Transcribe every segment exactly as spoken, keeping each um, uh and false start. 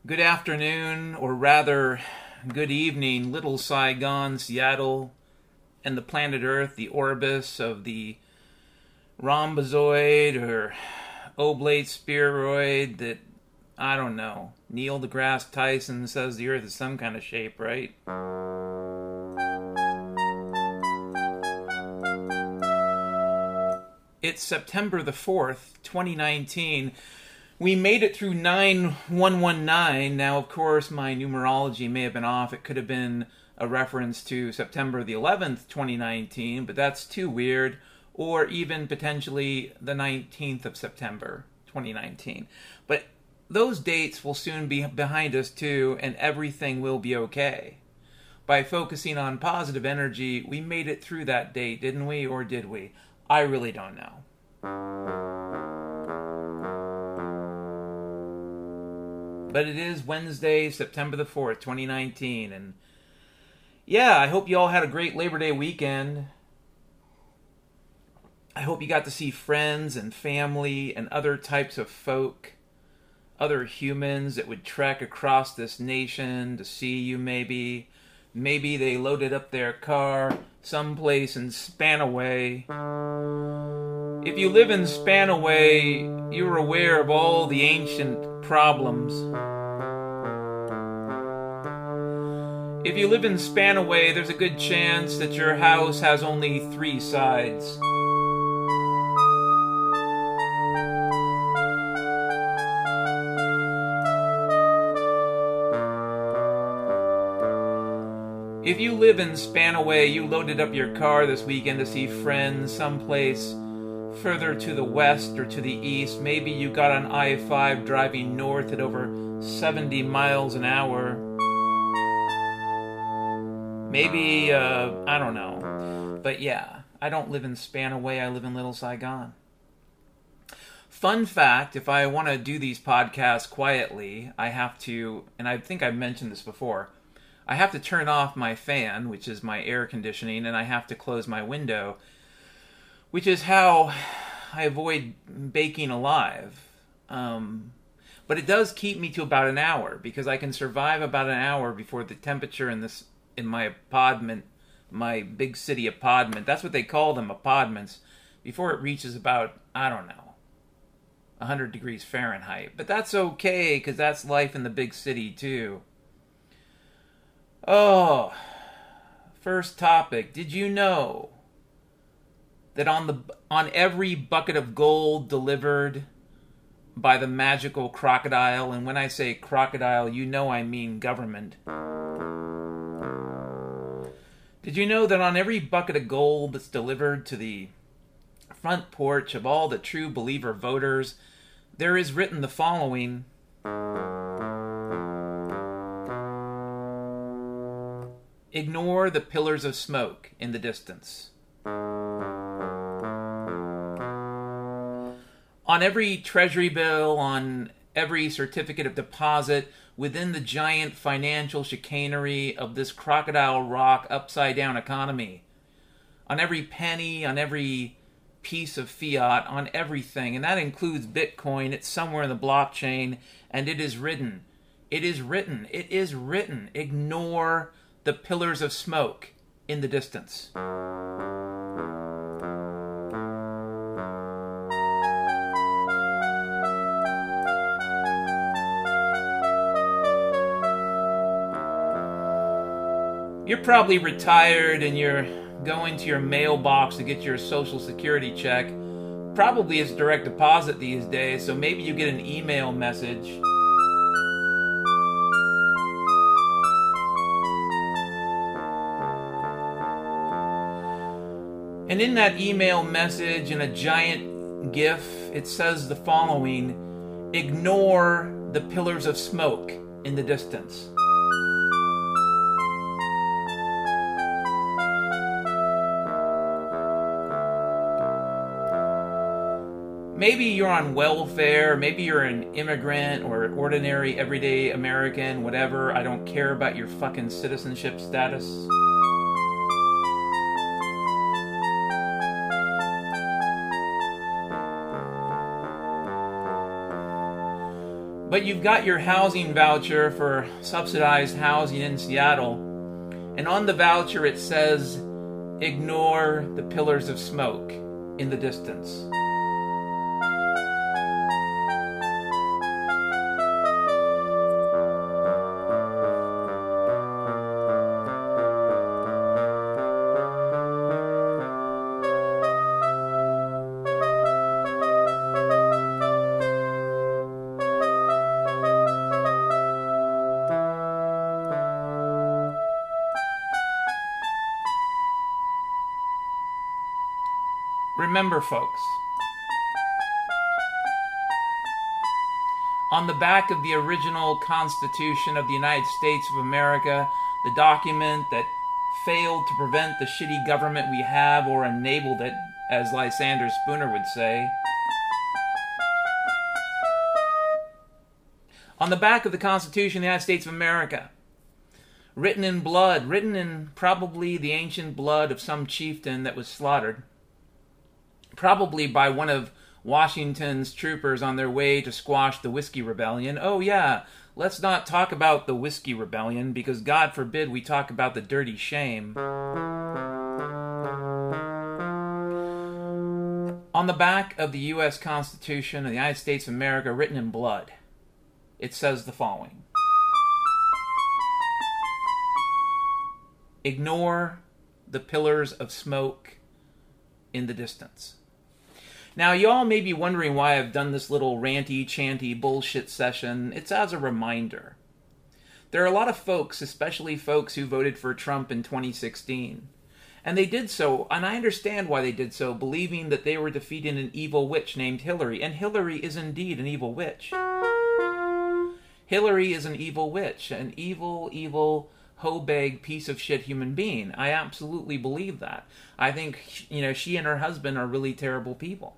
Good afternoon, or rather, good evening, Little Saigon, Seattle, and the planet Earth, the orbis of the rhombozoid or oblate spheroid that, I don't know, Neil deGrasse Tyson says the Earth is some kind of shape, right? It's September the fourth, twenty nineteen. We made it through nine one one nine. Now, of course, my numerology may have been off. It could have been a reference to September the eleventh, twenty nineteen, but that's too weird. Or even potentially the nineteenth of September, twenty nineteen. But those dates will soon be behind us too, and everything will be okay. By focusing on positive energy, we made it through that date, didn't we? Or did we? I really don't know. But it is Wednesday, September the fourth, twenty nineteen, and yeah, I hope you all had a great Labor Day weekend. I hope you got to see friends and family and other types of folk, other humans that would trek across this nation to see you maybe. Maybe they loaded up their car someplace in Spanaway. If you live in Spanaway, you're aware of all the ancient problems. If you live in Spanaway, there's a good chance that your house has only three sides. If you live in Spanaway, you loaded up your car this weekend to see friends someplace further to the west or to the east. Maybe you got on I five driving north at over seventy miles an hour. Maybe, uh, I don't know. But yeah, I don't live in Spanaway, I live in Little Saigon. Fun fact, if I want to do these podcasts quietly, I have to, and I think I've mentioned this before, I have to turn off my fan, which is my air conditioning, and I have to close my window, which is how I avoid baking alive. Um, but it does keep me to about an hour, because I can survive about an hour before the temperature in this in my apartment, my big city apartment, that's what they call them, apartments, before it reaches about, I don't know, one hundred degrees Fahrenheit. But that's okay, because that's life in the big city, too. Oh, first topic. Did you know that on the on every bucket of gold delivered by the magical crocodile, and when I say crocodile, you know I mean government. Did you know that on every bucket of gold that's delivered to the front porch of all the true believer voters, there is written the following: ignore the pillars of smoke in the distance. On every treasury bill, on every certificate of deposit, within the giant financial chicanery of this crocodile rock upside down economy, on every penny, on every piece of fiat, on everything, and that includes Bitcoin, it's somewhere in the blockchain, and it is written, it is written, it is written, ignore the pillars of smoke in the distance. You're probably retired and you're going to your mailbox to get your Social Security check. Probably it's direct deposit these days, so maybe you get an email message. And in that email message, in a giant GIF, it says the following: ignore the pillars of smoke in the distance. Maybe you're on welfare, maybe you're an immigrant or ordinary, everyday American, whatever. I don't care about your fucking citizenship status. But you've got your housing voucher for subsidized housing in Seattle, and on the voucher it says, ignore the pillars of smoke in the distance. Remember, folks, on the back of the original Constitution of the United States of America, the document that failed to prevent the shitty government we have or enabled it, as Lysander Spooner would say, on the back of the Constitution of the United States of America, written in blood, written in probably the ancient blood of some chieftain that was slaughtered, probably by one of Washington's troopers on their way to squash the Whiskey Rebellion. Oh yeah, let's not talk about the Whiskey Rebellion, because God forbid we talk about the dirty shame. On the back of the U S Constitution of the United States of America, written in blood, it says the following: ignore the pillars of smoke in the distance. Now, y'all may be wondering why I've done this little ranty, chanty bullshit session. It's as a reminder. There are a lot of folks, especially folks who voted for Trump in twenty sixteen, and they did so, and I understand why they did so, believing that they were defeating an evil witch named Hillary, and Hillary is indeed an evil witch. Hillary is an evil witch, an evil, evil, hoe-bag piece of shit human being. I absolutely believe that. I think, you know, she and her husband are really terrible people.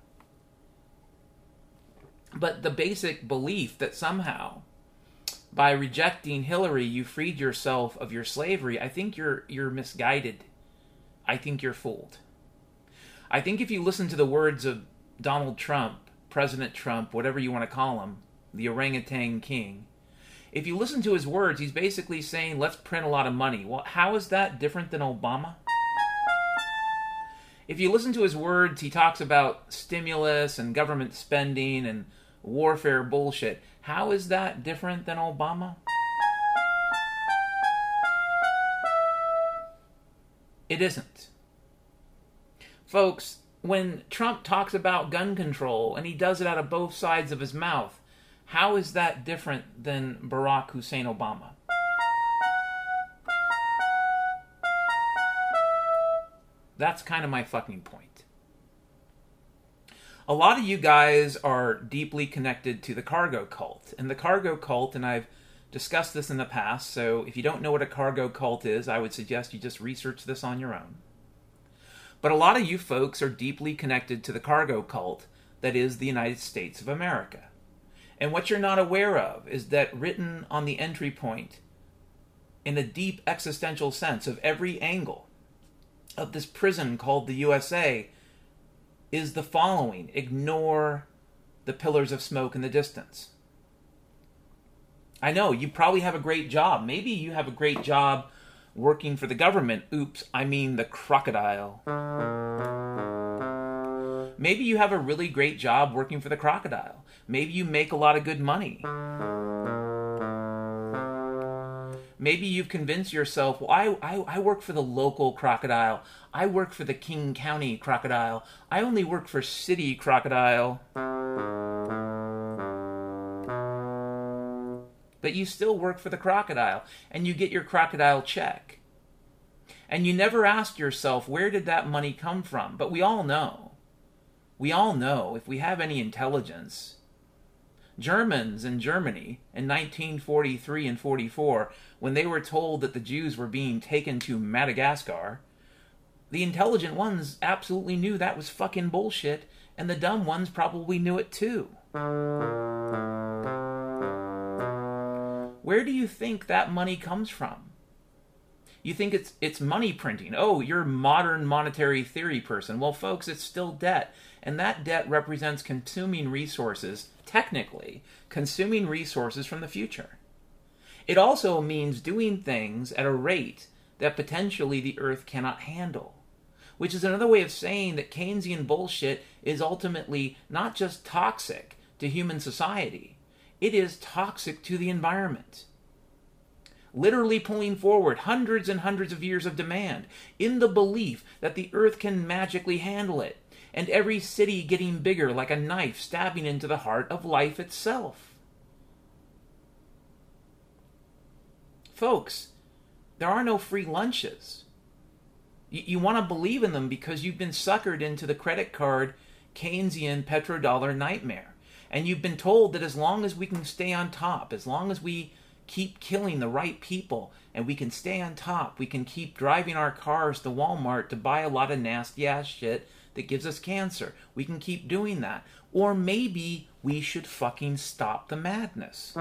But the basic belief that somehow, by rejecting Hillary, you freed yourself of your slavery, I think you're you're misguided. I think you're fooled. I think if you listen to the words of Donald Trump, President Trump, whatever you want to call him, the orangutan king, if you listen to his words, he's basically saying, let's print a lot of money. Well, how is that different than Obama? If you listen to his words, he talks about stimulus and government spending and warfare bullshit. How is that different than Obama? It isn't. Folks, when Trump talks about gun control, and he does it out of both sides of his mouth, how is that different than Barack Hussein Obama? That's kind of my fucking point. A lot of you guys are deeply connected to the cargo cult. And the cargo cult, and I've discussed this in the past, so if you don't know what a cargo cult is, I would suggest you just research this on your own. But a lot of you folks are deeply connected to the cargo cult that is the United States of America. And what you're not aware of is that written on the entry point, in a deep existential sense of every angle of this prison called the U S A, is the following: ignore the pillars of smoke in the distance. I know, you probably have a great job. Maybe you have a great job working for the government. Oops, I mean the crocodile. Maybe you have a really great job working for the crocodile. Maybe you make a lot of good money. Maybe you've convinced yourself, well, I, I, I work for the local crocodile. I work for the King County crocodile. I only work for city crocodile. But you still work for the crocodile, and you get your crocodile check. And you never ask yourself, where did that money come from? But we all know. We all know, if we have any intelligence, Germans in Germany in nineteen forty-three and forty-four, when they were told that the Jews were being taken to Madagascar, the intelligent ones absolutely knew that was fucking bullshit, and the dumb ones probably knew it too. Where do you think that money comes from? You think it's it's money printing. Oh, you're a modern monetary theory person. Well, folks, it's still debt. And that debt represents consuming resources, technically, consuming resources from the future. It also means doing things at a rate that potentially the Earth cannot handle, which is another way of saying that Keynesian bullshit is ultimately not just toxic to human society, it is toxic to the environment. Literally pulling forward hundreds and hundreds of years of demand in the belief that the Earth can magically handle it, and every city getting bigger like a knife stabbing into the heart of life itself. Folks, there are no free lunches. You, you want to believe in them because you've been suckered into the credit card Keynesian petrodollar nightmare. And you've been told that as long as we can stay on top, as long as we keep killing the right people and we can stay on top, we can keep driving our cars to Walmart to buy a lot of nasty ass shit that gives us cancer. We can keep doing that. Or maybe we should fucking stop the madness.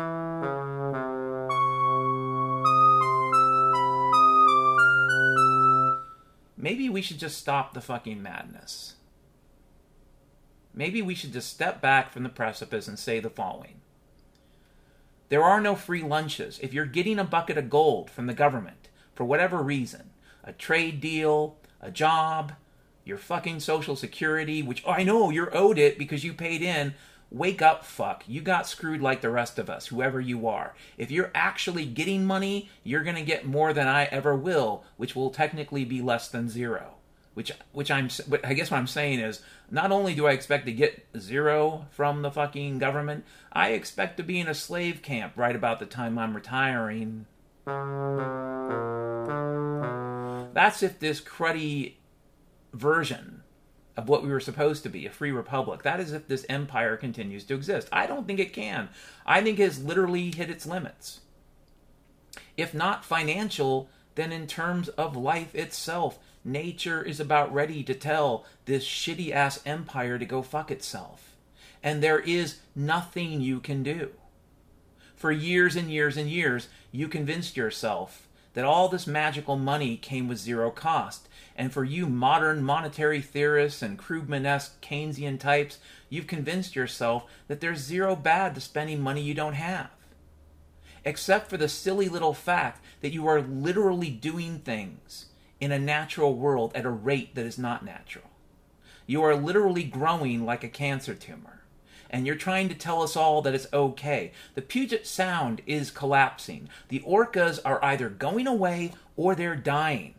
Maybe we should just stop the fucking madness. Maybe we should just step back from the precipice and say the following. There are no free lunches. If you're getting a bucket of gold from the government, for whatever reason, a trade deal, a job, your fucking Social Security, which, oh, I know, you're owed it because you paid in. Wake up, fuck. You got screwed like the rest of us, whoever you are. If you're actually getting money, you're going to get more than I ever will, which will technically be less than zero. Which, which I'm, I guess what I'm saying is, not only do I expect to get zero from the fucking government, I expect to be in a slave camp right about the time I'm retiring. That's if this cruddy version of what we were supposed to be, a free republic, that is if this empire continues to exist. I don't think it can. I think it has literally hit its limits. If not financial, then in terms of life itself. Nature is about ready to tell this shitty-ass empire to go fuck itself. And there is nothing you can do. For years and years and years, you convinced yourself that all this magical money came with zero cost. And for you modern monetary theorists and Krugman-esque Keynesian types, you've convinced yourself that there's zero bad to spending money you don't have. Except for the silly little fact that you are literally doing things in a natural world at a rate that is not natural. You are literally growing like a cancer tumor. And you're trying to tell us all that it's okay. The Puget Sound is collapsing. The orcas are either going away or they're dying.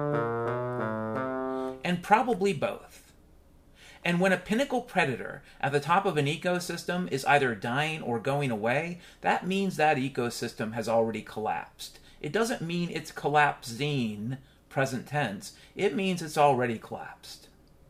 And probably both. And when a pinnacle predator at the top of an ecosystem is either dying or going away, that means that ecosystem has already collapsed. It doesn't mean it's collapsing, present tense. It means it's already collapsed.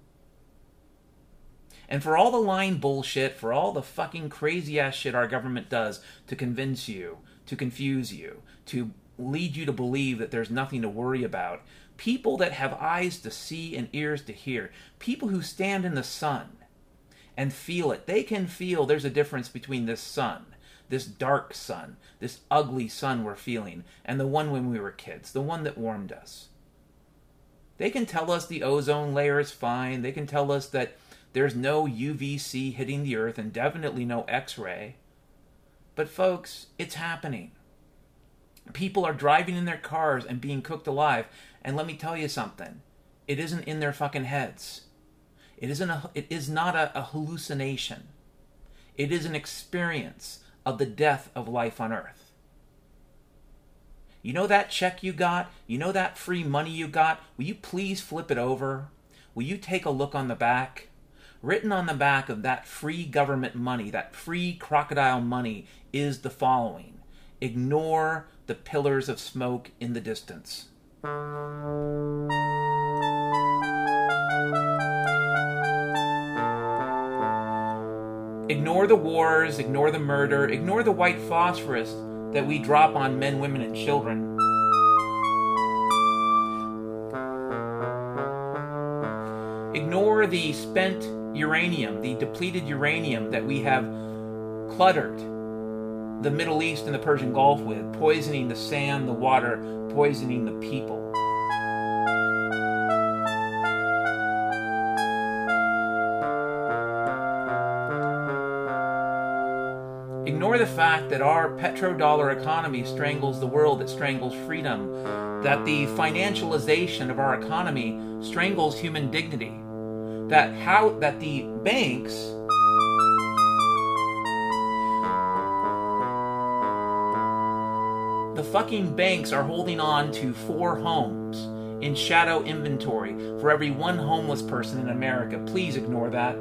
And for all the lying bullshit, for all the fucking crazy-ass shit our government does to convince you, to confuse you, to lead you to believe that there's nothing to worry about, people that have eyes to see and ears to hear, people who stand in the sun and feel it, they can feel there's a difference between this sun, this dark sun, this ugly sun we're feeling, and the one when we were kids, the one that warmed us. They can tell us the ozone layer is fine. They can tell us that there's no U V C hitting the earth and definitely no X-ray. But folks, it's happening. People are driving in their cars and being cooked alive. And let me tell you something. It isn't in their fucking heads. It isn't a, it is not a, a hallucination. It is an experience of the death of life on earth. You know that check you got? You know that free money you got? Will you please flip it over? Will you take a look on the back? Written on the back of that free government money, that free crocodile money, is the following. Ignore the pillars of smoke in the distance. Ignore the wars, ignore the murder, ignore the white phosphorus that we drop on men, women, and children. Ignore the spent uranium, the depleted uranium that we have cluttered the Middle East and the Persian Gulf with, poisoning the sand, the water, poisoning the people. fact that our petrodollar economy strangles the world, it strangles freedom, that the financialization of our economy strangles human dignity, that how that the banks the fucking banks are holding on to four homes in shadow inventory for every one homeless person in America. Please ignore that.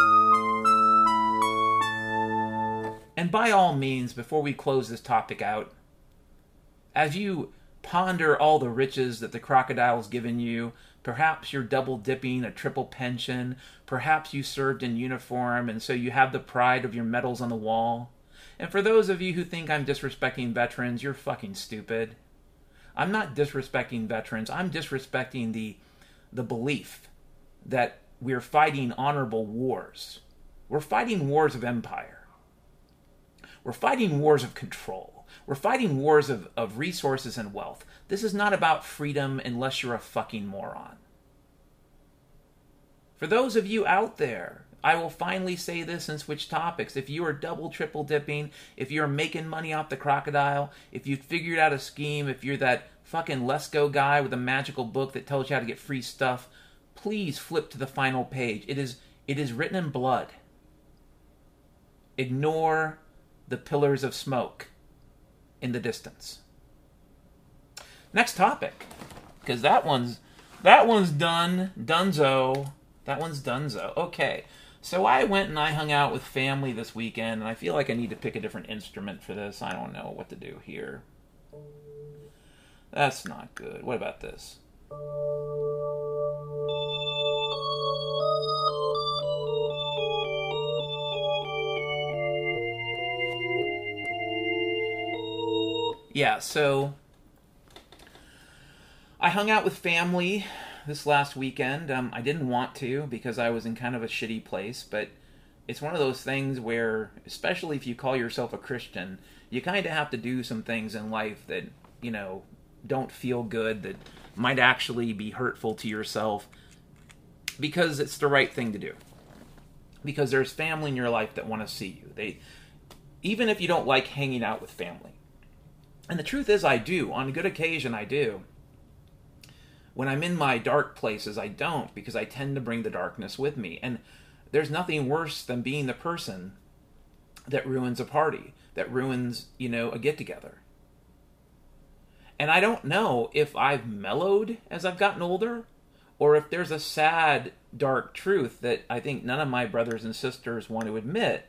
And by all means, before we close this topic out, as you ponder all the riches that the crocodile's given you, perhaps you're double dipping a triple pension, perhaps you served in uniform and so you have the pride of your medals on the wall. And for those of you who think I'm disrespecting veterans, you're fucking stupid. I'm not disrespecting veterans, I'm disrespecting the, the belief that we're fighting honorable wars. We're fighting wars of empire. We're fighting wars of control. We're fighting wars of, of resources and wealth. This is not about freedom unless you're a fucking moron. For those of you out there, I will finally say this and switch topics. If you are double, triple dipping, if you're making money off the crocodile, if you've figured out a scheme, if you're that fucking Let's Go guy with a magical book that tells you how to get free stuff, please flip to the final page. It is, it is written in blood. Ignore the pillars of smoke in the distance. Next topic, because that one's that one's done, dunzo. That one's dunzo. Okay, so I went and I hung out with family this weekend, and I feel like I need to pick a different instrument for this. I don't know what to do here. That's not good. What about this? Yeah, so I hung out with family this last weekend. Um, I didn't want to because I was in kind of a shitty place, but it's one of those things where, especially if you call yourself a Christian, you kind of have to do some things in life that, you know, don't feel good, that might actually be hurtful to yourself, because it's the right thing to do. Because there's family in your life that want to see you. They, even if you don't like hanging out with family. And the truth is, I do. On a good occasion, I do. When I'm in my dark places, I don't, because I tend to bring the darkness with me. And there's nothing worse than being the person that ruins a party, that ruins, you know, a get-together. And I don't know if I've mellowed as I've gotten older, or if there's a sad, dark truth that I think none of my brothers and sisters want to admit.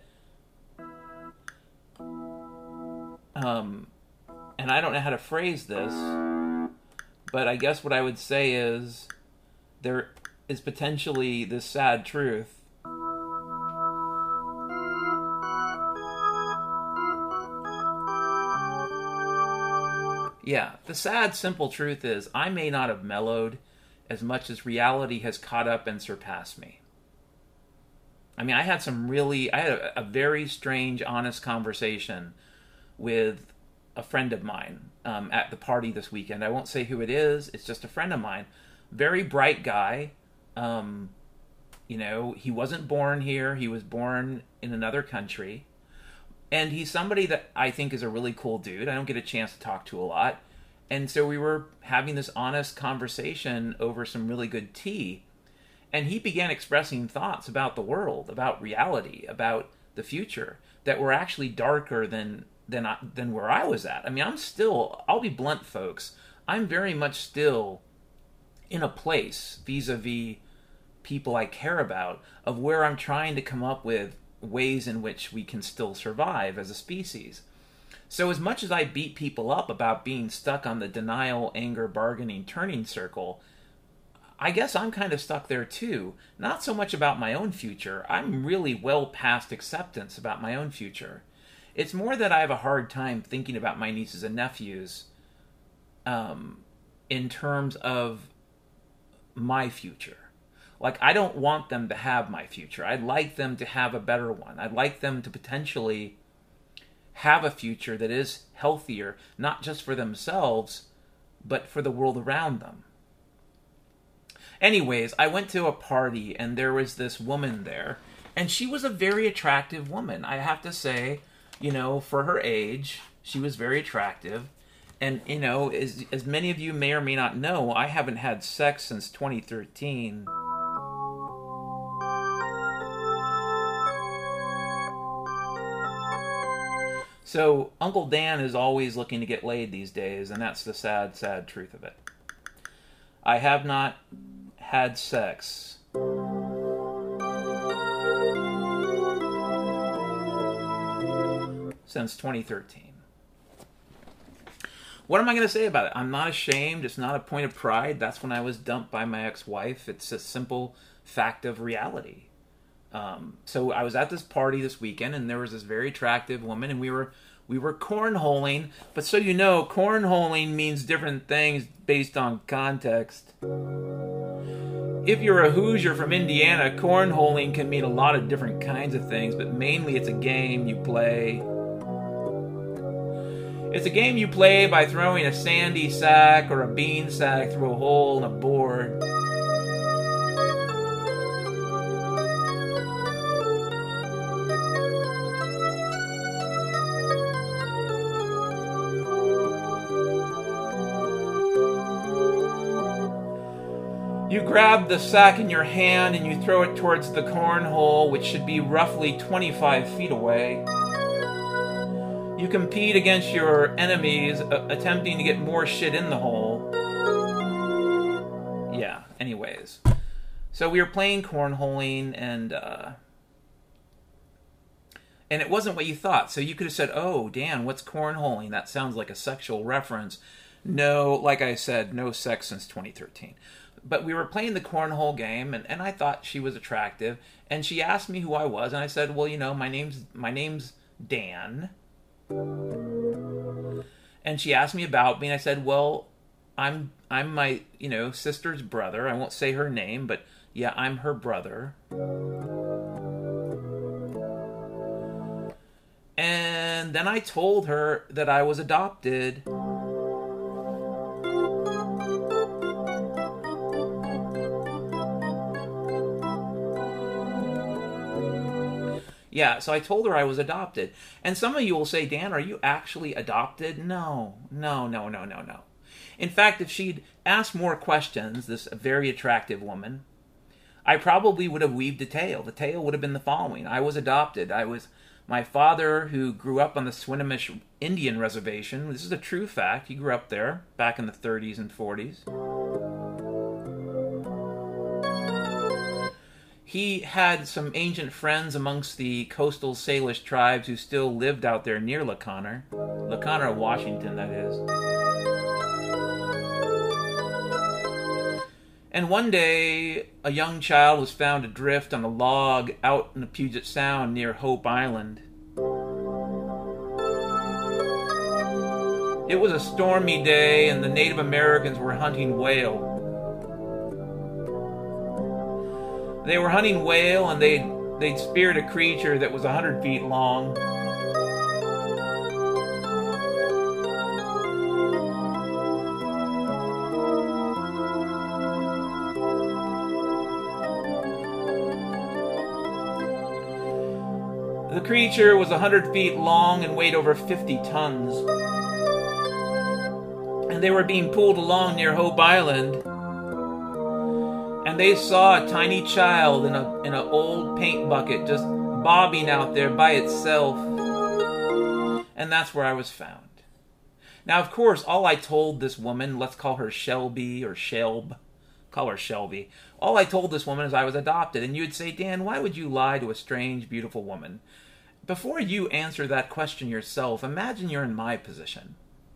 Um... And I don't know how to phrase this, but I guess what I would say is there is potentially this sad truth. Yeah, the sad, simple truth is I may not have mellowed as much as reality has caught up and surpassed me. I mean, I had some really, I had a, a very strange, honest conversation with a friend of mine um, at the party this weekend. I won't say who it is. It's just a friend of mine. Very bright guy. Um, you know, he wasn't born here. He was born in another country. And he's somebody that I think is a really cool dude. I don't get a chance to talk to a lot. And so we were having this honest conversation over some really good tea. And he began expressing thoughts about the world, about reality, about the future, that were actually darker than than I, than where I was at. I mean, I'm still, I'll be blunt, folks, I'm very much still in a place vis-a-vis people I care about of where I'm trying to come up with ways in which we can still survive as a species. So as much as I beat people up about being stuck on the denial, anger, bargaining, turning circle, I guess I'm kind of stuck there too. Not so much about my own future. I'm really well past acceptance about my own future. It's more that I have a hard time thinking about my nieces and nephews um, in terms of my future. Like, I don't want them to have my future. I'd like them to have a better one. I'd like them to potentially have a future that is healthier, not just for themselves, but for the world around them. Anyways, I went to a party, and there was this woman there, and she was a very attractive woman. I have to say, you know, for her age, she was very attractive. And, you know, as, as many of you may or may not know, I haven't had sex since twenty thirteen. So Uncle Dan is always looking to get laid these days, and that's the sad, sad truth of it. I have not had sex since twenty thirteen. What am I going to say about it? I'm not ashamed. It's not a point of pride. That's when I was dumped by my ex-wife. It's a simple fact of reality. Um, so I was at this party this weekend, and there was this very attractive woman, and we were we were cornholing. But so you know, cornholing means different things based on context. If you're a Hoosier from Indiana, cornholing can mean a lot of different kinds of things, but mainly it's a game you play. It's a game you play by throwing a sandy sack or a bean sack through a hole in a board. You grab the sack in your hand and you throw it towards the cornhole, which should be roughly twenty-five feet away. You compete against your enemies, uh, attempting to get more shit in the hole. Yeah, anyways. So we were playing cornholing, and uh, and it wasn't what you thought. So you could have said, oh, Dan, what's cornholing? That sounds like a sexual reference. No, like I said, no sex since twenty thirteen. But we were playing the cornhole game, and, and I thought she was attractive. And she asked me who I was, and I said, well, you know, my name's my name's Dan. And she asked me about me, and I said, well, I'm I'm my, you know, sister's brother. I won't say her name, but yeah, I'm her brother. And then I told her that I was adopted. Yeah, so I told her I was adopted. And some of you will say, Dan, are you actually adopted? No, no, no, no, no, no. In fact, if she'd asked more questions, this very attractive woman, I probably would have weaved a tale. The tale would have been the following. I was adopted. I was my father, who grew up on the Swinomish Indian Reservation. This is a true fact. He grew up there back in the thirties and forties. He had some ancient friends amongst the coastal Salish tribes who still lived out there near La Conner. La Conner, Washington, that is. And one day, a young child was found adrift on a log out in the Puget Sound near Hope Island. It was a stormy day, and the Native Americans were hunting whale. They were hunting whale, and they'd, they'd speared a creature that was one hundred feet long. The creature was one hundred feet long and weighed over fifty tons. And they were being pulled along near Hope Island. And they saw a tiny child in a in an old paint bucket just bobbing out there by itself. And that's where I was found. Now, of course, all I told this woman, let's call her Shelby or Shelb, call her Shelby. All I told this woman is I was adopted. And you'd say, Dan, why would you lie to a strange, beautiful woman? Before you answer that question yourself, imagine you're in my position.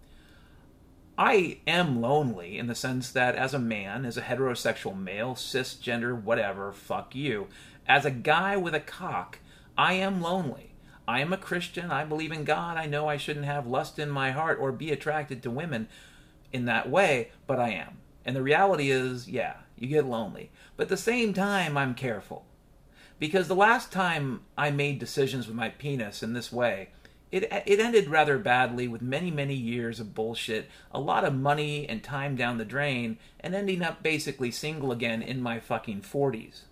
I am lonely in the sense that as a man, as a heterosexual male, cisgender, whatever, fuck you. As a guy with a cock, I am lonely. I am a Christian. I believe in God. I know I shouldn't have lust in my heart or be attracted to women in that way, but I am. And the reality is, yeah, you get lonely. But at the same time, I'm careful. Because the last time I made decisions with my penis in this way, It it ended rather badly with many, many years of bullshit, a lot of money and time down the drain, and ending up basically single again in my fucking forties.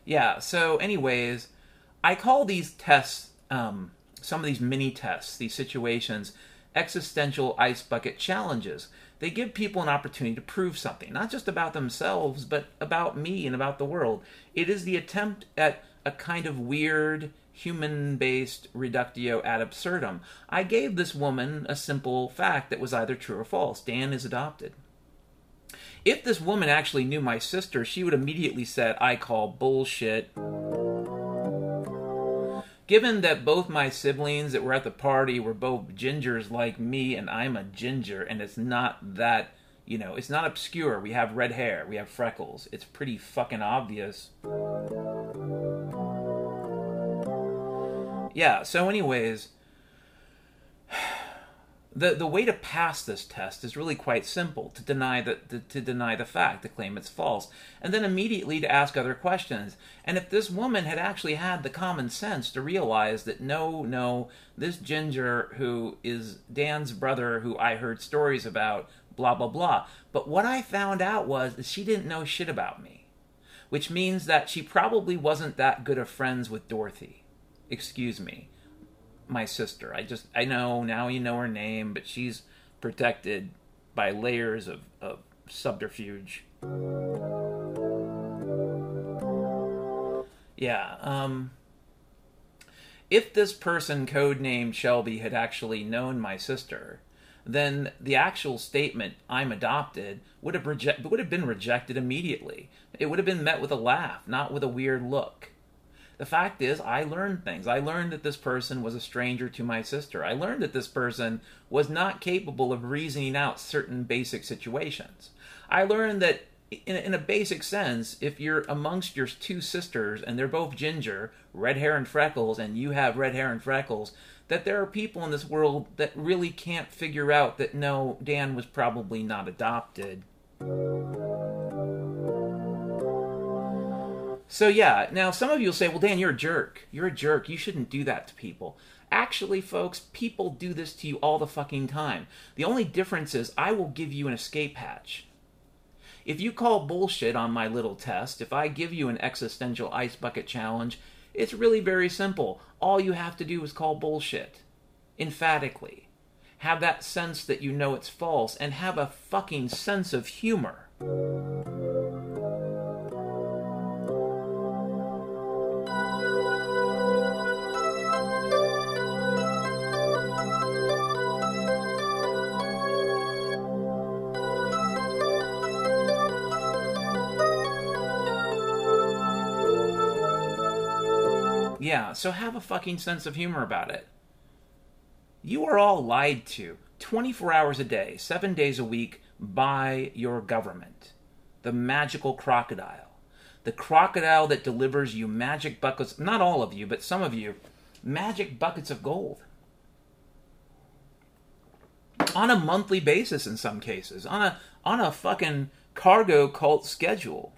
Yeah, so anyways, I call these tests, um, some of these mini tests, these situations, existential ice bucket challenges. They give people an opportunity to prove something, not just about themselves, but about me and about the world. It is the attempt at a kind of weird, human-based reductio ad absurdum. I gave this woman a simple fact that was either true or false. Dan is adopted. If this woman actually knew my sister, she would immediately said, I call bullshit. Given that both my siblings that were at the party were both gingers like me, and I'm a ginger, and it's not that, you know, it's not obscure. We have red hair, we have freckles. It's pretty fucking obvious. Yeah, so anyways, the the way to pass this test is really quite simple: to deny the to, to deny the fact, to claim it's false, and then immediately to ask other questions. And if this woman had actually had the common sense to realize that no, no, this ginger who is Dan's brother, who I heard stories about, blah blah blah. But what I found out was that she didn't know shit about me, which means that she probably wasn't that good of friends with Dorothy. Excuse me. My sister. I just, I know, now you know her name, but she's protected by layers of, of subterfuge. Yeah, um... if this person codenamed Shelby had actually known my sister, then the actual statement, I'm adopted, would have, reject, would have been rejected immediately. It would have been met with a laugh, not with a weird look. The fact is, I learned things. I learned that this person was a stranger to my sister. I learned that this person was not capable of reasoning out certain basic situations. I learned that, in, in a basic sense, if you're amongst your two sisters and they're both ginger, red hair and freckles, and you have red hair and freckles, that there are people in this world that really can't figure out that, no, Dan was probably not adopted. So yeah, now some of you will say, well, Dan, you're a jerk. You're a jerk. You shouldn't do that to people. Actually, folks, people do this to you all the fucking time. The only difference is I will give you an escape hatch. If you call bullshit on my little test, if I give you an existential ice bucket challenge, it's really very simple. All you have to do is call bullshit. Emphatically. Have that sense that you know it's false, and have a fucking sense of humor. Yeah, so have a fucking sense of humor about it. You are all lied to twenty-four hours a day, seven days a week by your government. The magical crocodile. The crocodile that delivers you magic buckets, not all of you, but some of you, magic buckets of gold. On a monthly basis in some cases. On a, on a fucking cargo cult schedule.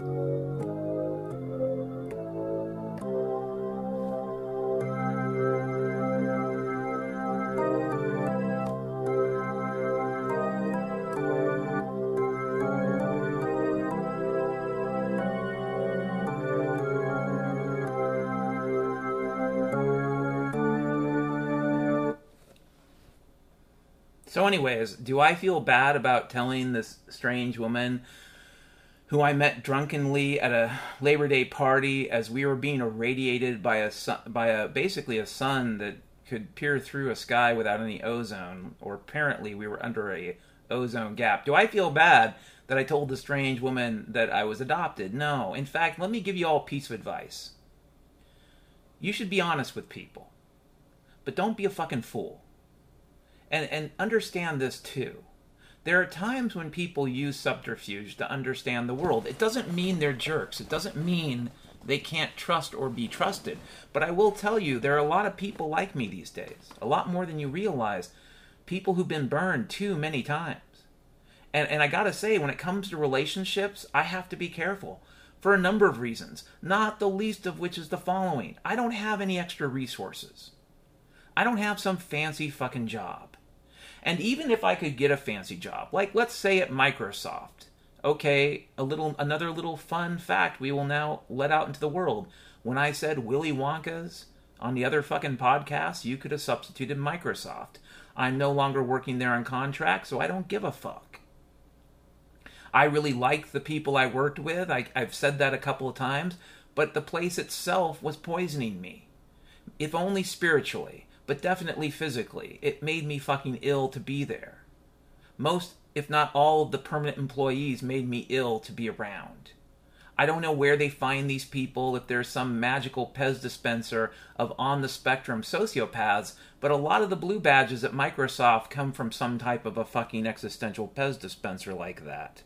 So anyways, do I feel bad about telling this strange woman who I met drunkenly at a Labor Day party as we were being irradiated by a sun, by a basically a sun that could peer through a sky without any ozone, or apparently we were under a ozone gap? Do I feel bad that I told the strange woman that I was adopted? No. In fact, let me give you all a piece of advice. You should be honest with people, but don't be a fucking fool. And and understand this too. There are times when people use subterfuge to understand the world. It doesn't mean they're jerks. It doesn't mean they can't trust or be trusted. But I will tell you, there are a lot of people like me these days. A lot more than you realize. People who've been burned too many times. And and I gotta say, when it comes to relationships, I have to be careful. For a number of reasons. Not the least of which is the following. I don't have any extra resources. I don't have some fancy fucking job. And even if I could get a fancy job, like let's say at Microsoft, Okay, a little another little fun fact we will now let out into the world. When I said Willy Wonka's on the other fucking podcast, you could have substituted Microsoft. I'm no longer working there on contract, so I don't give a fuck. I really liked the people I worked with. I, I've said that a couple of times, but the place itself was poisoning me. If only spiritually, but definitely physically. It made me fucking ill to be there. Most, if not all, of the permanent employees made me ill to be around. I don't know where they find these people, if there's some magical Pez dispenser of on-the-spectrum sociopaths, but a lot of the blue badges at Microsoft come from some type of a fucking existential Pez dispenser like that.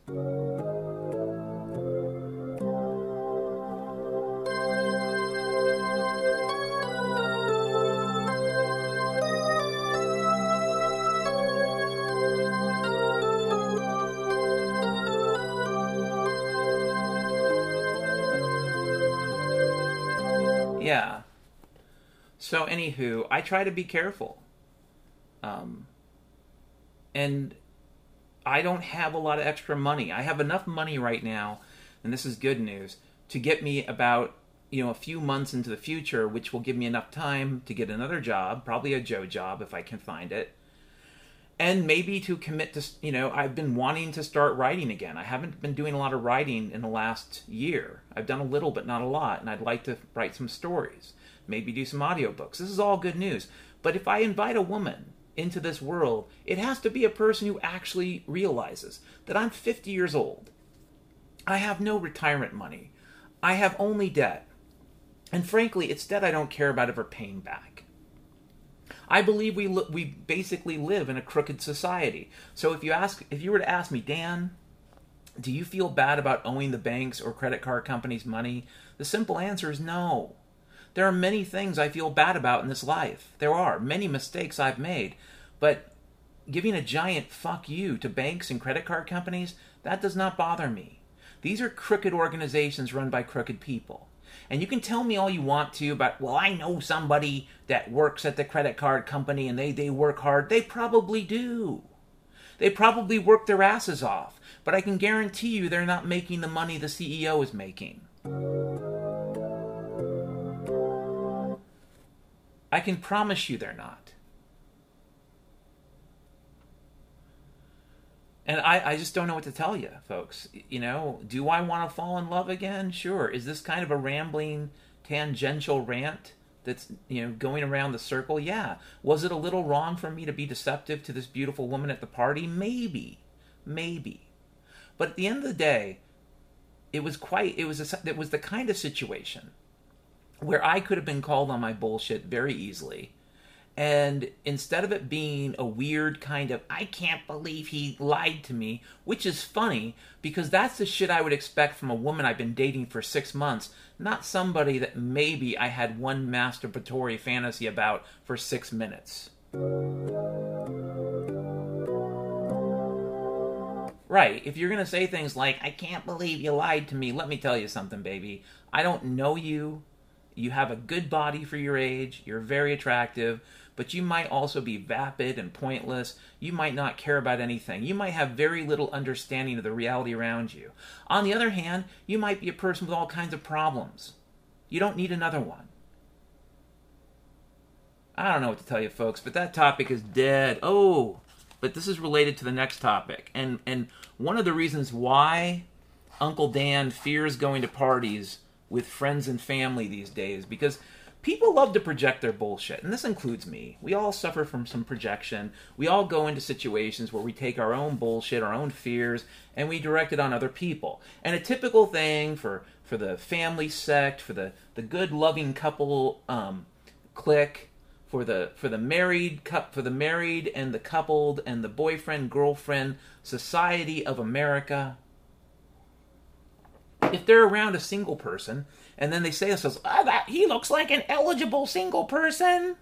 Yeah. So, anywho, I try to be careful. Um, and I don't have a lot of extra money. I have enough money right now, and this is good news, to get me about, you know, a few months into the future, which will give me enough time to get another job, probably a Joe job if I can find it. And maybe to commit to, you know, I've been wanting to start writing again. I haven't been doing a lot of writing in the last year. I've done a little, but not a lot. And I'd like to write some stories. Maybe do some audiobooks. This is all good news. But if I invite a woman into this world, it has to be a person who actually realizes that I'm fifty years old. I have no retirement money. I have only debt. And frankly, it's debt I don't care about ever paying back. I believe we li- we basically live in a crooked society. So if you ask, if you were to ask me, Dan, do you feel bad about owing the banks or credit card companies money? The simple answer is no. There are many things I feel bad about in this life. There are many mistakes I've made, but giving a giant fuck you to banks and credit card companies, that does not bother me. These are crooked organizations run by crooked people. And you can tell me all you want to about, well, I know somebody that works at the credit card company and they, they work hard. They probably do. They probably work their asses off. But I can guarantee you they're not making the money the C E O is making. I can promise you they're not. And I, I just don't know what to tell you, folks. You know, do I want to fall in love again? Sure. Is this kind of a rambling, tangential rant that's, you know, going around the circle? Yeah. Was it a little wrong for me to be deceptive to this beautiful woman at the party? Maybe. Maybe. But at the end of the day, it was quite, it was, a, it was the kind of situation where I could have been called on my bullshit very easily. And instead of it being a weird kind of, I can't believe he lied to me, which is funny, because that's the shit I would expect from a woman I've been dating for six months, not somebody that maybe I had one masturbatory fantasy about for six minutes. Right, if you're going to say things like, I can't believe you lied to me, let me tell you something, baby. I don't know you. You have a good body for your age. You're very attractive. But you might also be vapid and pointless. You might not care about anything. You might have very little understanding of the reality around you. On the other hand, you might be a person with all kinds of problems. You don't need another one. I don't know what to tell you, folks, but that topic is dead. Oh, but this is related to the next topic. And, and one of the reasons why Uncle Dan fears going to parties with friends and family these days, because people love to project their bullshit, and this includes me. We all suffer from some projection. We all go into situations where we take our own bullshit, our own fears, and we direct it on other people. And a typical thing for, for the family sect, for the, the good loving couple um, clique, for the for the married for the married and the coupled and the boyfriend girlfriend society of America. If they're around a single person, and then they say to themselves, oh, that, he looks like an eligible single person.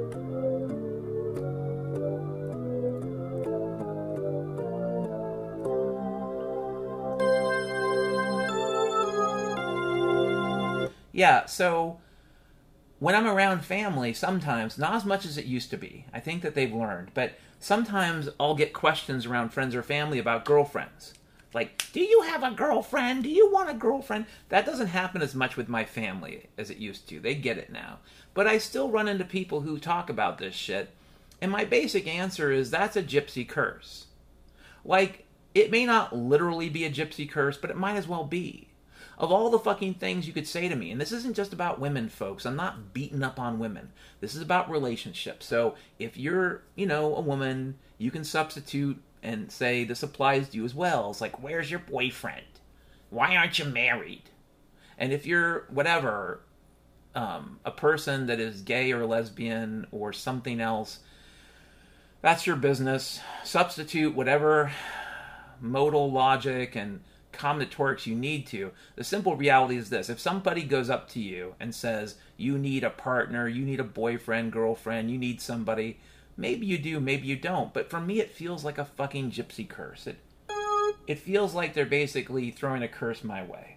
Yeah, so when I'm around family, sometimes, not as much as it used to be, I think that they've learned, but sometimes I'll get questions around friends or family about girlfriends. Like, do you have a girlfriend? Do you want a girlfriend? That doesn't happen as much with my family as it used to. They get it now. But I still run into people who talk about this shit. And my basic answer is that's a gypsy curse. Like, it may not literally be a gypsy curse, but it might as well be. Of all the fucking things you could say to me, and this isn't just about women, folks. I'm not beating up on women. This is about relationships. So if you're, you know, a woman, you can substitute and say this applies to you as well. It's like, where's your boyfriend? Why aren't you married? And if you're, whatever, um, a person that is gay or lesbian or something else, that's your business. Substitute whatever modal logic and combinatorics you need to. The simple reality is this. If somebody goes up to you and says, you need a partner, you need a boyfriend, girlfriend, you need somebody, maybe you do, maybe you don't. But for me, it feels like a fucking gypsy curse. It, it feels like they're basically throwing a curse my way.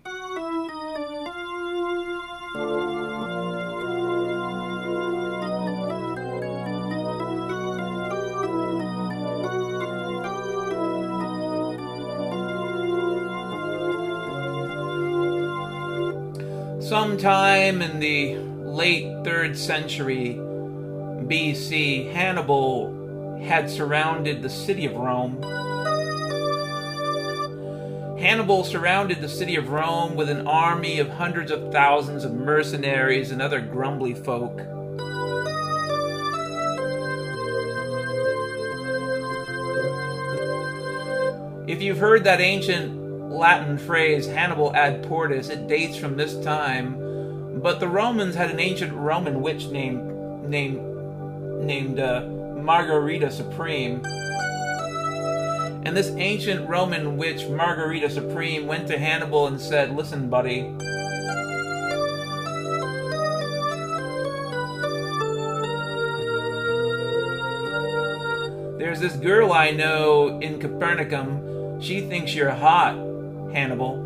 Sometime in the late third century B C, Hannibal had surrounded the city of Rome. Hannibal surrounded the city of Rome with an army of hundreds of thousands of mercenaries and other grumbly folk. If you've heard that ancient Latin phrase, Hannibal ad portis, it dates from this time, but the Romans had an ancient Roman witch named named named uh, Margarita Supreme, and this ancient Roman witch Margarita Supreme went to Hannibal and said, listen buddy, there's this girl I know in Capernaum, she thinks you're hot, Hannibal.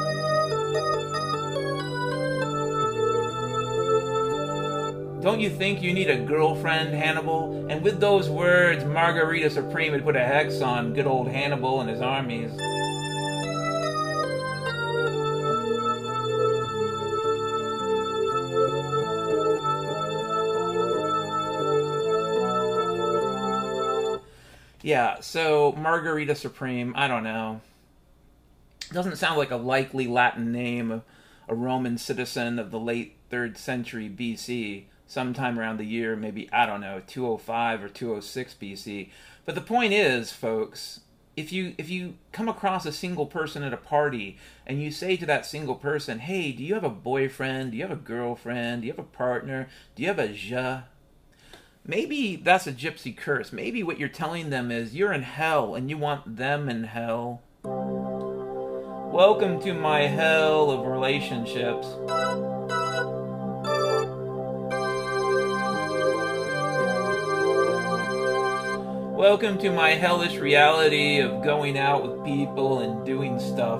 Don't you think you need a girlfriend, Hannibal? And with those words, Margarita Supreme had put a hex on good old Hannibal and his armies. Yeah, so Margarita Supreme, I don't know. Doesn't sound like a likely Latin name of a Roman citizen of the late third century B C, sometime around the year, maybe, I don't know, two oh five or two oh six B C. But the point is, folks, if you if you come across a single person at a party and you say to that single person, hey, do you have a boyfriend? Do you have a girlfriend? Do you have a partner? Do you have a je? Maybe that's a gypsy curse. Maybe what you're telling them is you're in hell and you want them in hell. Welcome to my hell of relationships. Welcome to my hellish reality of going out with people and doing stuff.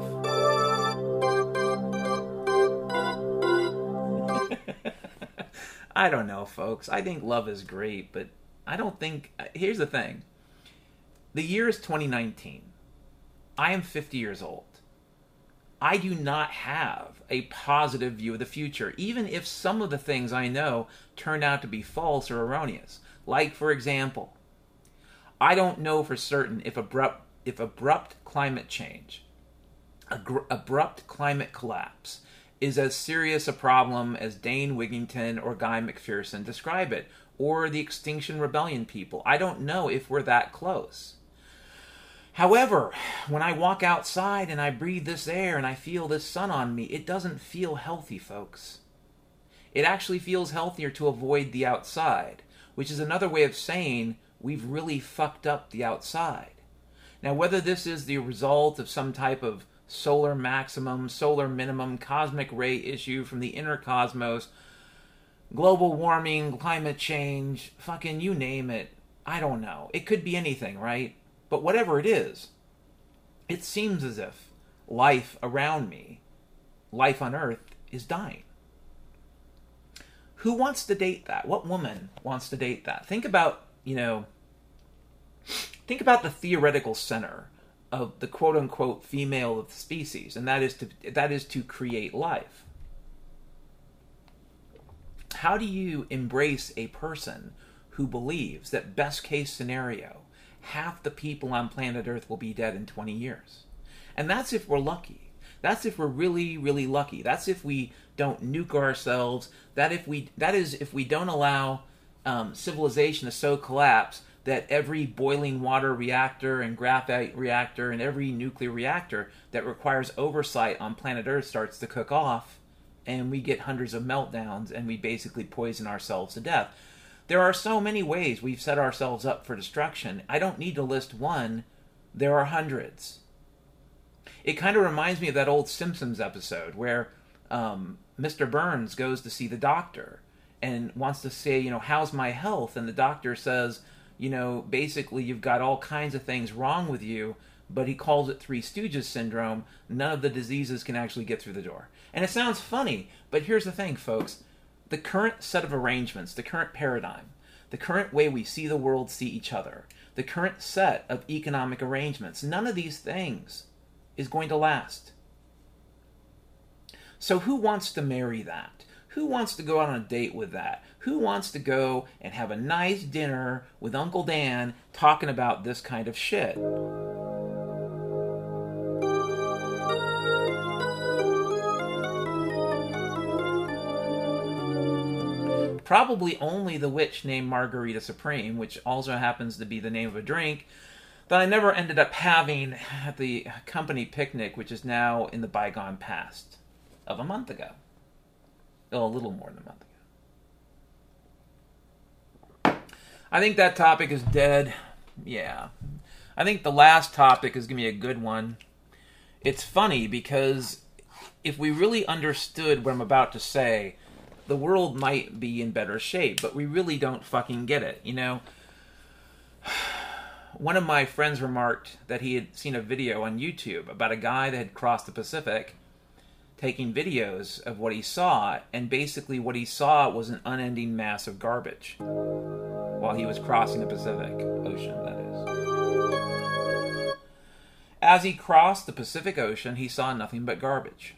I don't know, folks. I think love is great, but I don't think... Here's the thing. The year is twenty nineteen. I am fifty years old. I do not have a positive view of the future, even if some of the things I know turn out to be false or erroneous. Like, for example, I don't know for certain if abrupt, if abrupt climate change, agr- abrupt climate collapse, is as serious a problem as Dane Wigington or Guy McPherson describe it, or the Extinction Rebellion people. I don't know if we're that close. However, when I walk outside and I breathe this air and I feel this sun on me, it doesn't feel healthy, folks. It actually feels healthier to avoid the outside, which is another way of saying we've really fucked up the outside. Now, whether this is the result of some type of solar maximum, solar minimum, cosmic ray issue from the inner cosmos, global warming, climate change, fucking you name it, I don't know. It could be anything, right? But whatever it is, it seems as if life around me, life on Earth, is dying. Who wants to date that? What woman wants to date that? Think about, you know, think about the theoretical center of the quote-unquote female of the species, and that is to that is to create life. How do you embrace a person who believes that best case scenario, half the people on planet Earth will be dead in twenty years? And that's if we're lucky. That's if we're really, really lucky. That's if we don't nuke ourselves. That if we that is if we don't allow um, civilization to so collapse that every boiling water reactor and graphite reactor and every nuclear reactor that requires oversight on planet Earth starts to cook off, and we get hundreds of meltdowns and we basically poison ourselves to death. There are so many ways we've set ourselves up for destruction. I don't need to list one. There are hundreds. It kind of reminds me of that old Simpsons episode where um, Mister Burns goes to see the doctor and wants to say, you know, how's my health? And the doctor says, you know, basically you've got all kinds of things wrong with you, but he calls it Three Stooges syndrome. None of the diseases can actually get through the door. And it sounds funny, but here's the thing, folks. The current set of arrangements, the current paradigm, the current way we see the world, see each other, the current set of economic arrangements, none of these things is going to last. So who wants to marry that? Who wants to go out on a date with that? Who wants to go and have a nice dinner with Uncle Dan talking about this kind of shit? Probably only the witch named Margarita Supreme, which also happens to be the name of a drink that I never ended up having at the company picnic, which is now in the bygone past of a month ago. Oh, a little more than a month ago. I think that topic is dead. Yeah. I think the last topic is going to be a good one. It's funny because if we really understood what I'm about to say, the world might be in better shape, but we really don't fucking get it, you know? One of my friends remarked that he had seen a video on YouTube about a guy that had crossed the Pacific taking videos of what he saw, and basically what he saw was an unending mass of garbage while he was crossing the Pacific Ocean, that is. As he crossed the Pacific Ocean, he saw nothing but garbage.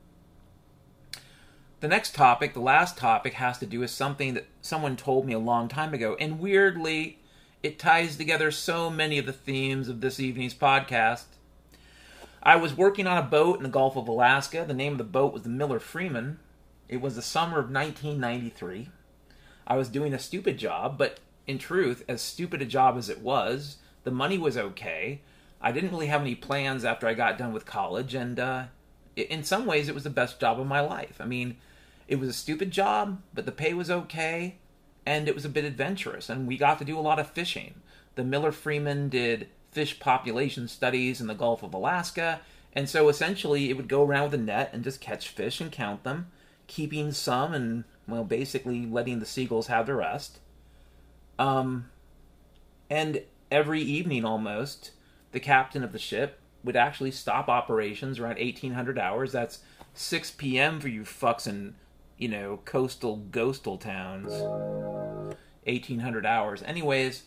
The next topic, the last topic, has to do with something that someone told me a long time ago, and weirdly, it ties together so many of the themes of this evening's podcast. I was working on a boat in the Gulf of Alaska. The name of the boat was the Miller Freeman. It was the summer of nineteen ninety-three. I was doing a stupid job, but in truth, as stupid a job as it was, the money was okay. I didn't really have any plans after I got done with college, and uh, in some ways it was the best job of my life. I mean, it was a stupid job, but the pay was okay, and it was a bit adventurous, and we got to do a lot of fishing. The Miller Freeman did fish population studies in the Gulf of Alaska, and so essentially it would go around with a net and just catch fish and count them, keeping some and, well, basically letting the seagulls have the rest. Um, and every evening almost, the captain of the ship would actually stop operations around eighteen hundred hours. That's six p.m. for you fucks in, you know, coastal ghostal towns. eighteen hundred hours. Anyways,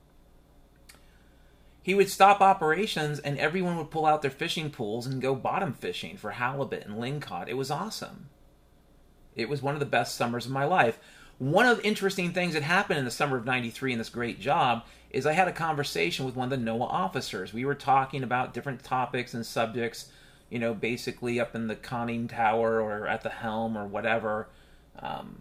he would stop operations and everyone would pull out their fishing pools and go bottom fishing for halibut and lingcod. It was awesome. It was one of the best summers of my life. One of the interesting things that happened in the summer of ninety-three in this great job is I had a conversation with one of the NOAA officers. We were talking about different topics and subjects, you know, basically up in the conning tower or at the helm or whatever. Um,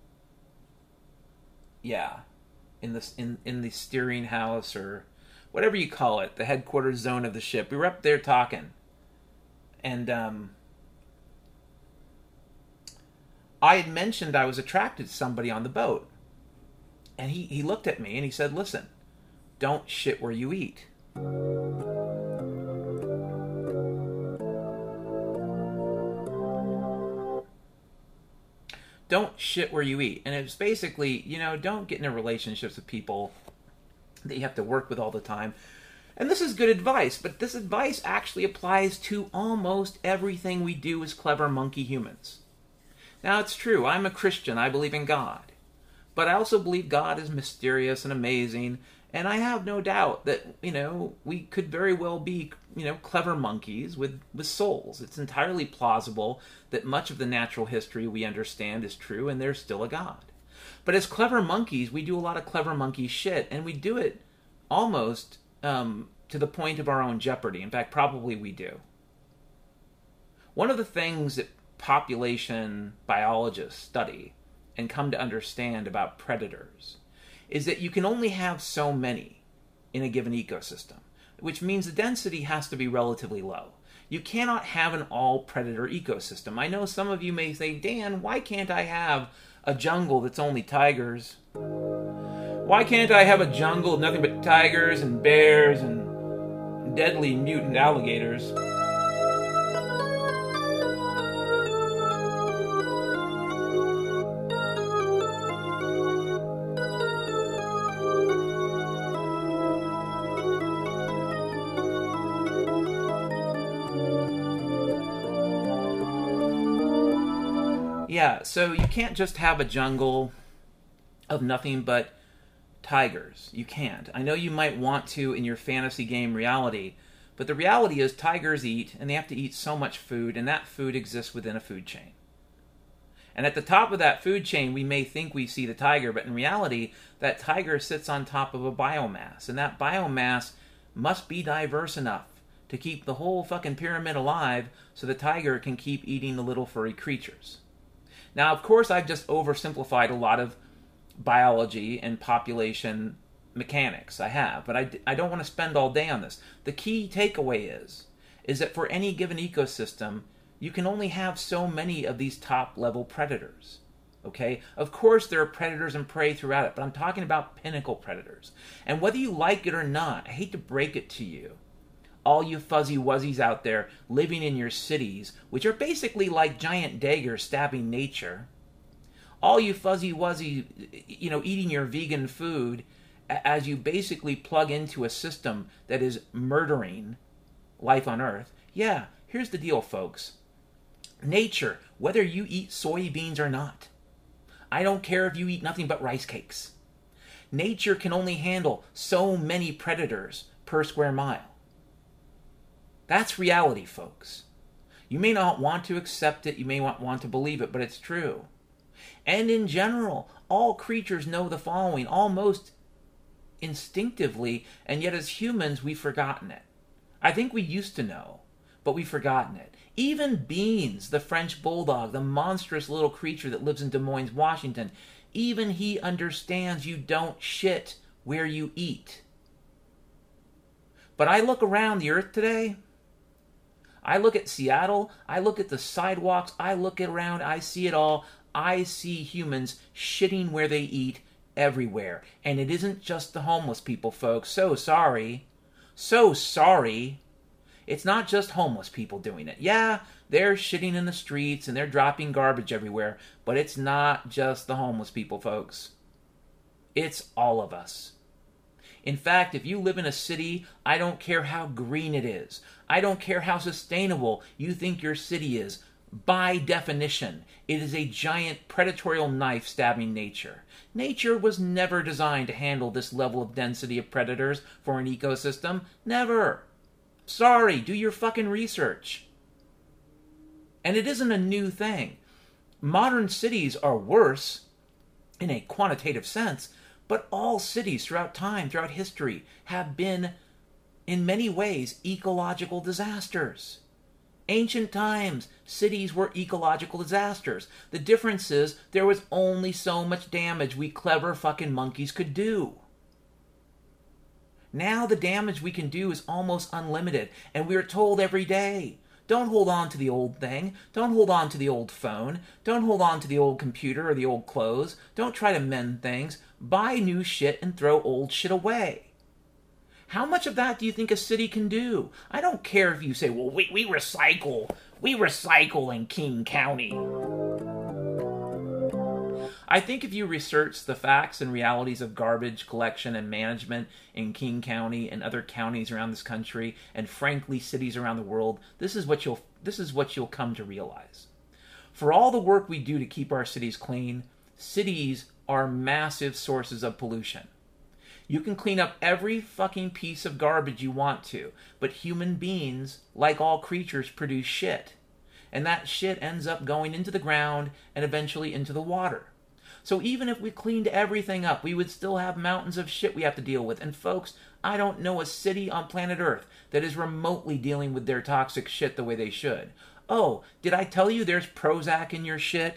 yeah, in the, in, in the steering house or whatever you call it, the headquarters zone of the ship. We were up there talking. And um, I had mentioned I was attracted to somebody on the boat. And he, he looked at me and he said, listen, don't shit where you eat. Don't shit where you eat. And it's basically, you know, don't get into relationships with people that you have to work with all the time. And this is good advice, but this advice actually applies to almost everything we do as clever monkey humans. Now, it's true, I'm a Christian, I believe in God. But I also believe God is mysterious and amazing, And I have no doubt that, you know, we could very well be, you know, clever monkeys with, with souls. It's entirely plausible that much of the natural history we understand is true and there's still a God. But as clever monkeys, we do a lot of clever monkey shit, and we do it almost um, to the point of our own jeopardy. In fact, probably we do. One of the things that population biologists study and come to understand about predators is that you can only have so many in a given ecosystem, which means the density has to be relatively low. You cannot have an all-predator ecosystem. I know some of you may say, Dan, why can't I have a jungle that's only tigers? Why can't I have a jungle of nothing but tigers and bears and deadly mutant alligators? Yeah, so you can't just have a jungle of nothing but tigers. You can't. I know you might want to in your fantasy game reality, but the reality is tigers eat, and they have to eat so much food, and that food exists within a food chain. And at the top of that food chain, we may think we see the tiger, but in reality, that tiger sits on top of a biomass, and that biomass must be diverse enough to keep the whole fucking pyramid alive so the tiger can keep eating the little furry creatures. Now, of course, I've just oversimplified a lot of biology and population mechanics. I have, but I, I don't want to spend all day on this. The key takeaway is, is that for any given ecosystem, you can only have so many of these top-level predators. Okay? Of course, there are predators and prey throughout it, but I'm talking about pinnacle predators. And whether you like it or not, I hate to break it to you, all you fuzzy wuzzies out there living in your cities, which are basically like giant daggers stabbing nature, all you fuzzy wuzzy, you know, eating your vegan food as you basically plug into a system that is murdering life on Earth. Yeah, here's the deal, folks. Nature, whether you eat soybeans or not, I don't care if you eat nothing but rice cakes. Nature can only handle so many predators per square mile. That's reality, folks. You may not want to accept it, you may not want to believe it, but it's true. And in general, all creatures know the following, almost instinctively, and yet as humans, we've forgotten it. I think we used to know, but we've forgotten it. Even beans, the French bulldog, the monstrous little creature that lives in Des Moines, Washington, even he understands you don't shit where you eat. But I look around the earth today, I look at Seattle, I look at the sidewalks, I look around, I see it all. I see humans shitting where they eat everywhere. And it isn't just the homeless people, folks. So sorry. So sorry. It's not just homeless people doing it. Yeah, they're shitting in the streets and they're dropping garbage everywhere. But it's not just the homeless people, folks. It's all of us. In fact, if you live in a city, I don't care how green it is. I don't care how sustainable you think your city is. By definition, it is a giant predatorial knife stabbing nature. Nature was never designed to handle this level of density of predators for an ecosystem. Never. Sorry, do your fucking research. And it isn't a new thing. Modern cities are worse in a quantitative sense, but all cities throughout time, throughout history, have been, in many ways, ecological disasters. Ancient times, cities were ecological disasters. The difference is there was only so much damage we clever fucking monkeys could do. Now the damage we can do is almost unlimited, and we are told every day, don't hold on to the old thing, don't hold on to the old phone, don't hold on to the old computer or the old clothes, don't try to mend things, buy new shit and throw old shit away. How much of that do you think a city can do? I don't care if you say, well, we, we recycle. We recycle in King County. I think if you research the facts and realities of garbage collection and management in King County and other counties around this country, and frankly cities around the world, this is what you'll this is what you'll come to realize. For all the work we do to keep our cities clean, cities are massive sources of pollution. You can clean up every fucking piece of garbage you want to, but human beings, like all creatures, produce shit. And that shit ends up going into the ground and eventually into the water. So even if we cleaned everything up, we would still have mountains of shit we have to deal with. And folks, I don't know a city on planet Earth that is remotely dealing with their toxic shit the way they should. Oh, did I tell you there's Prozac in your shit?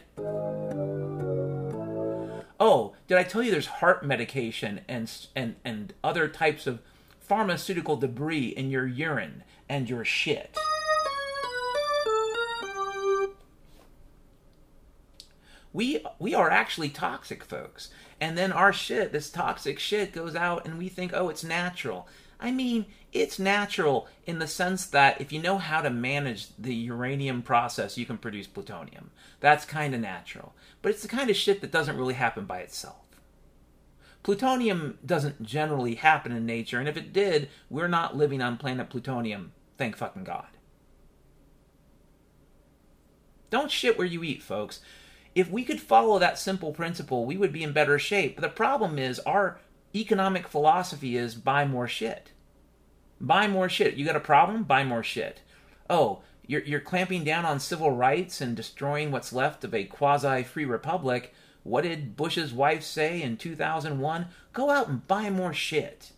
Oh, did I tell you there's heart medication and and and other types of pharmaceutical debris in your urine and your shit? We we are actually toxic, folks. And then our shit, this toxic shit, goes out and we think, oh, it's natural. I mean, it's natural in the sense that if you know how to manage the uranium process, you can produce plutonium. That's kind of natural. But it's the kind of shit that doesn't really happen by itself. Plutonium doesn't generally happen in nature, and if it did, we're not living on planet plutonium. Thank fucking God. Don't shit where you eat, folks. If we could follow that simple principle, we would be in better shape. But the problem is our economic philosophy is buy more shit. Buy more shit. You got a problem? Buy more shit. Oh, you're, you're clamping down on civil rights and destroying what's left of a quasi-free republic. What did Bush's wife say in two thousand one? Go out and buy more shit.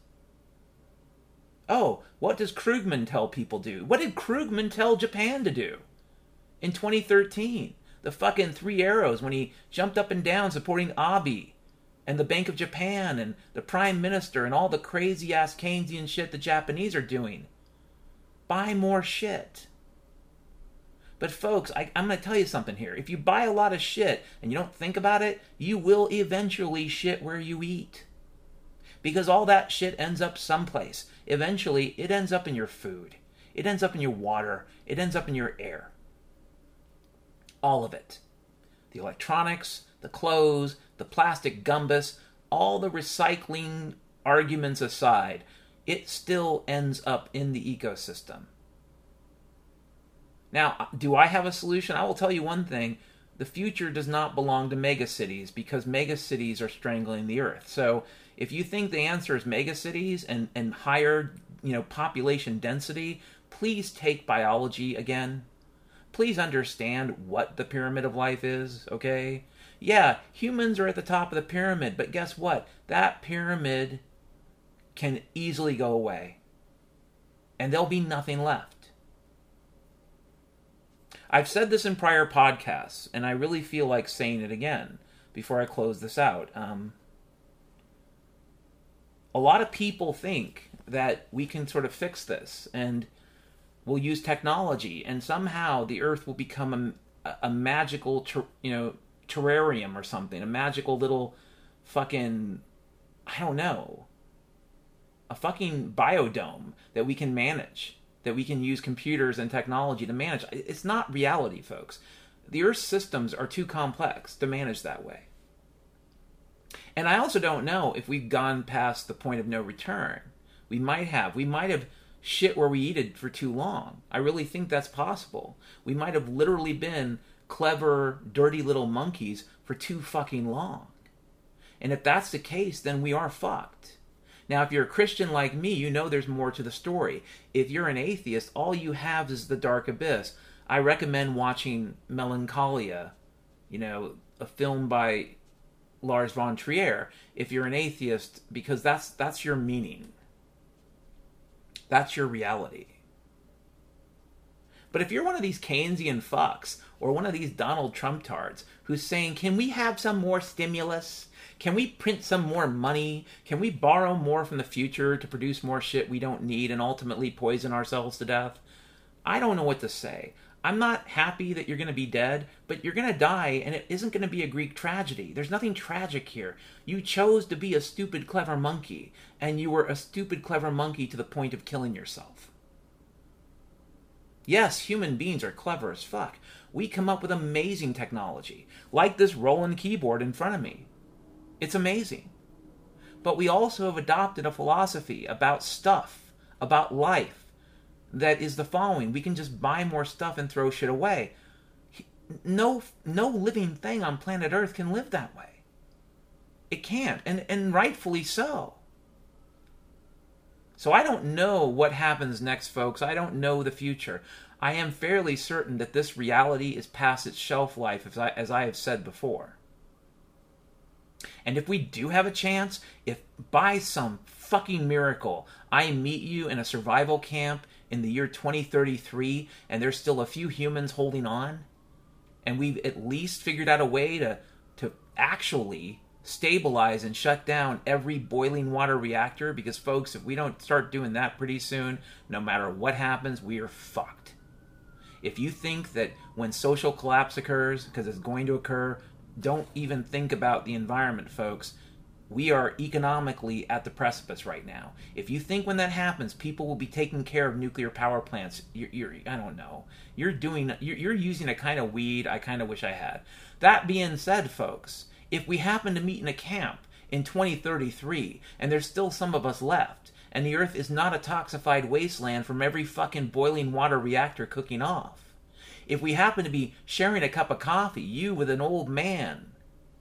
Oh, what does Krugman tell people to do? What did Krugman tell Japan to do in twenty thirteen? The fucking three arrows when he jumped up and down supporting Abe and the Bank of Japan and the Prime Minister and all the crazy-ass Keynesian shit the Japanese are doing. Buy more shit. But folks, I, I'm going to tell you something here. If you buy a lot of shit and you don't think about it, you will eventually shit where you eat. Because all that shit ends up someplace. Eventually, it ends up in your food. It ends up in your water. It ends up in your air. All of it. The electronics, the clothes, the plastic gumbus, all the recycling arguments aside, it still ends up in the ecosystem. Now, do I have a solution? I will tell you one thing. The future does not belong to megacities because megacities are strangling the earth. So if you think the answer is megacities and, and higher, you know, population density, please take biology again. Please understand what the pyramid of life is, okay? Yeah, humans are at the top of the pyramid, but guess what? That pyramid can easily go away. And there'll be nothing left. I've said this in prior podcasts, and I really feel like saying it again before I close this out. Um, a lot of people think that we can sort of fix this, and we'll use technology, and somehow the Earth will become a, a magical, ter, you know, terrarium or something, a magical little fucking, I don't know, a fucking biodome that we can manage, that we can use computers and technology to manage. It's not reality, folks. The Earth's systems are too complex to manage that way. And I also don't know if we've gone past the point of no return. We might have. We might have shit where we eat it for too long. I really think that's possible. We might have literally been clever, dirty little monkeys for too fucking long. And if that's the case, then we are fucked. Now, if you're a Christian like me, you know there's more to the story. If you're an atheist, all you have is the dark abyss. I recommend watching Melancholia, you know, a film by Lars von Trier, if you're an atheist, because that's that's your meaning. That's your reality. But if you're one of these Keynesian fucks, or one of these Donald Trump tards, who's saying, can we have some more stimulus? Can we print some more money? Can we borrow more from the future to produce more shit we don't need and ultimately poison ourselves to death? I don't know what to say. I'm not happy that you're going to be dead, but you're going to die, and it isn't going to be a Greek tragedy. There's nothing tragic here. You chose to be a stupid, clever monkey, and you were a stupid, clever monkey to the point of killing yourself. Yes, human beings are clever as fuck. We come up with amazing technology, like this Roland keyboard in front of me. It's amazing. But we also have adopted a philosophy about stuff, about life, that is the following. We can just buy more stuff and throw shit away. No, no living thing on planet Earth can live that way. It can't, and, and rightfully so. So I don't know what happens next, folks. I don't know the future. I am fairly certain that this reality is past its shelf life, as I, as I have said before. And if we do have a chance, if by some fucking miracle I meet you in a survival camp in the year twenty thirty-three and there's still a few humans holding on, and we've at least figured out a way to, to actually stabilize and shut down every boiling water reactor, because folks, if we don't start doing that pretty soon, no matter what happens, we are fucked. If you think that when social collapse occurs, because it's going to occur, don't even think about the environment, folks. We are economically at the precipice right now. If you think when that happens, people will be taking care of nuclear power plants, you're, you're I don't know. You're doing, you're, you're using a kind of weed I kind of wish I had. That being said, folks, if we happen to meet in a camp in twenty thirty-three, and there's still some of us left, and the Earth is not a toxified wasteland from every fucking boiling water reactor cooking off, if we happen to be sharing a cup of coffee, you with an old man,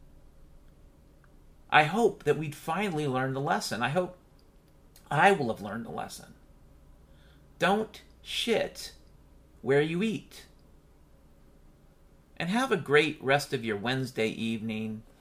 I hope that we'd finally learn the lesson. I hope I will have learned the lesson. Don't shit where you eat. And have a great rest of your Wednesday evening.